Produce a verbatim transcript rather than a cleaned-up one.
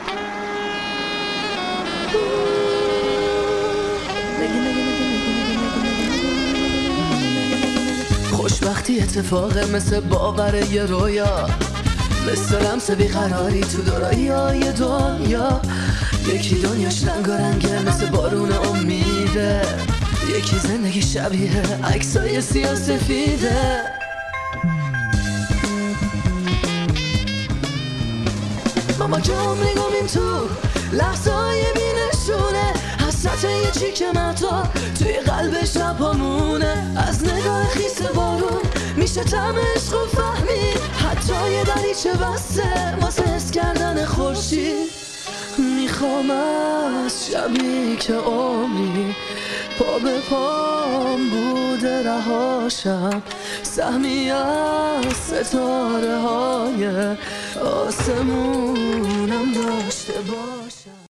خوشبختی اتفاقه مثل باور یه رویا، مثل رمز بیقراری تو دورایی دنیا. یکی دنیاش رنگارنگه مثل بارون امیده، یکی زندگی شبیه عکسای سیاه سفیده. ماما جام نگامیم تو لحظای بینشونه، حسرت یه چیک متا توی قلب شبامونه. از نگاه خیس بارون میشه طعم عشق و فهمید، حتی یه دریچه بسته واسه حس کردن خورشید. میخوام از شبی که عمری پا به پام بوده رهاشم، سهمی از ستاره های آسمونم داشته باشم.